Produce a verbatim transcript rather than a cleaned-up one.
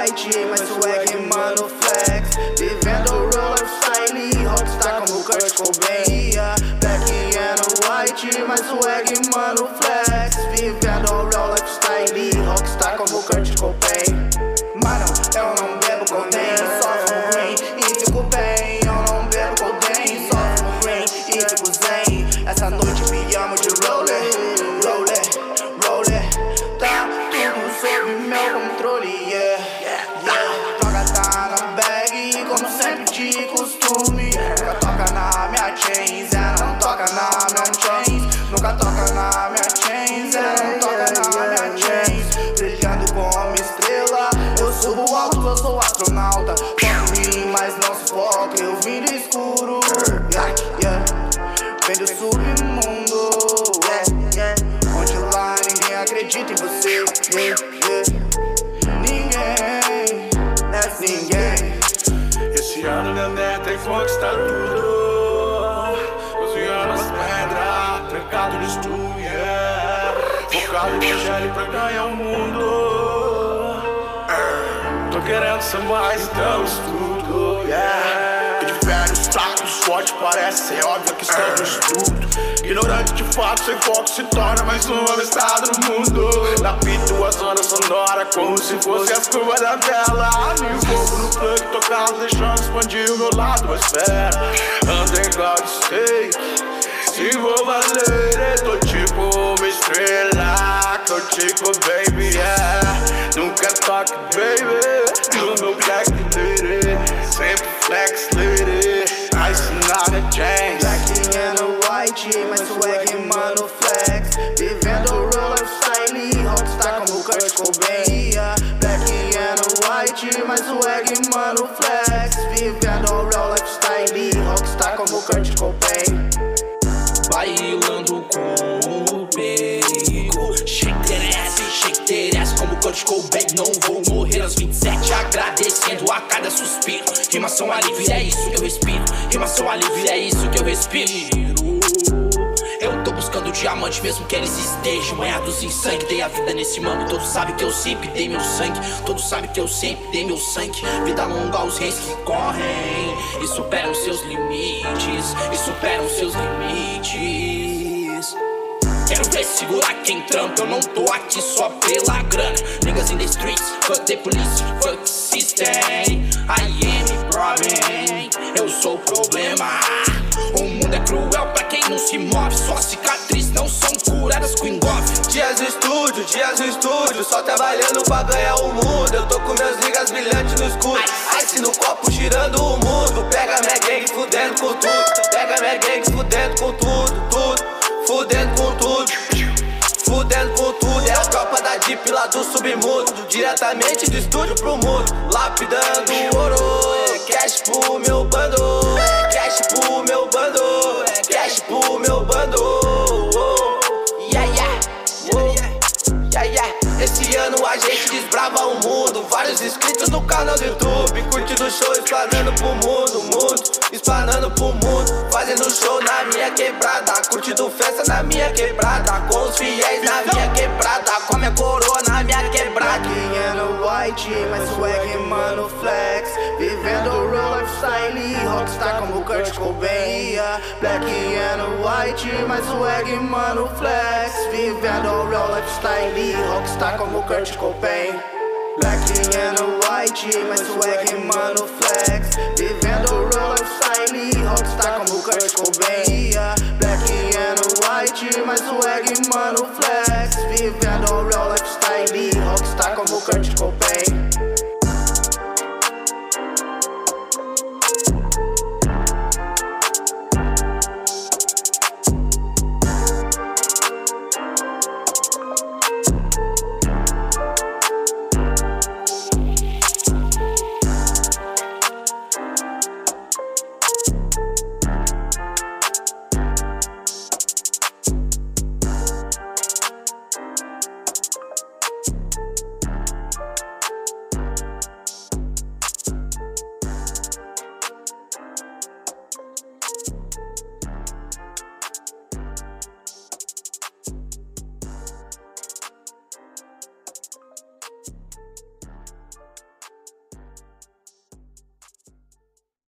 white, mas swag, mano, flex. Vivendo o real lifestyle, rockstar como Kurt Cobain. Black and white, mas swag, mano, flex. Vivendo o real lifestyle, rockstar como Kurt Cobain. Mano, eu não bebo codeine, só fumo green e fico bem. Eu não bebo codeine, só fumo green e fico zen. Essa noite me amo de roller, roller, roller. Tá tudo sob meu controle, yeah, yeah. Droga tá na bag, como sempre de costume. Nunca toca na minha chains, é, não toca na minha chains. Nunca toca na minha chains, é, não toca na minha chains. Brilhando como estrela, eu subo alto, eu sou astronauta. Foco em mim, mas não se foca, eu vim do escuro, yeah, yeah. Vem do submundo, yeah, yeah. Onde lá ninguém acredita em você, yeah, yeah. Ninguém, é ninguém. Esse ano minha meta é conquistar tudo. Cozinhando as pedras, trancado no estúdio, yeah. Focado no evangelho pra ganhar o mundo. Tô querendo ser mais, então estudo, yeah. De velhos fracos, forte parece ser óbvio que estamos no estudo. Ignorante de fato, sem foco se torna mais um avistado no mundo. Lapito a zona sonora como se fosse as curvas da tela. Mil fogo no plug tocado, deixando expandir o meu lado mais fera. Underground steak, se vou valer, tô tipo uma estrela. Tô tipo baby, yeah. Nunca toque baby, no meu black lady. Sempre flex lady, ice nada chains. Black and white, mas swag, mano, flex. Vivendo o real lifestyle, rockstar como Kurt Cobain. Black and white, mas swag, mano, flex. Vivendo o real lifestyle, rockstar como Kurt Cobain. Bailando com o perigo. Shake that ass, shake that ass como Kurt Cobain. Não vou morrer aos vinte e sete, agradecendo a cada suspiro. Rimação alívio, é isso que eu respiro. Rimação alívio, é isso que eu respiro. Eu tô buscando diamante, mesmo que eles estejam banhados em sangue. Dei a vida nesse mano, todos sabem que eu sempre dei meu sangue. Todos sabem que eu sempre dei meu sangue. Vida longa aos reis que correm e superam seus limites, e superam seus limites. Quero ver segurar quem trampa, eu não tô aqui só pela grana. Niggas in the streets, fuck the police, fuck system. I am a problem, eu sou o problema. O mundo é cruel pra quem não se move. Só cicatriz não são curadas com engolfe. Dias no estúdio, dias no estúdio, só trabalhando pra ganhar o mundo. Eu tô com meus niggas brilhantes no escuro, ice no copo girando o mundo. Pega minha gang fudendo com tudo, pega minha gang fudendo com tudo, tudo. Fudendo com tudo, fudendo com tudo. É a tropa da Deep lá do submundo, diretamente do estúdio pro mundo. Lapidando ouro, cash pro meu bando, cash pro meu bando, cash pro meu bando. Yeah, yeah, oh, yeah, yeah. Esse ano a gente desbrava o mundo. Vários inscritos no canal do YouTube, curtindo o show, explanando pro mundo, mundo, explanando pro mundo. Fazendo show na minha quebrada, curtindo festa na minha quebrada, com os fiéis na minha quebrada, com a minha coroa na minha quebrada. Black and white, mas swag, mano, flex. Vivendo o real lifestyle, rockstar como Kurt Cobain. Black and white, mas swag, mano, flex. Vivendo o real lifestyle, rockstar como Kurt Cobain. Black and white, mas swag, mano, flex. Vivendo o real lifestyle, rockstar como Kurt Cobain. Black and white, mas swag, mano, flex. Vivendo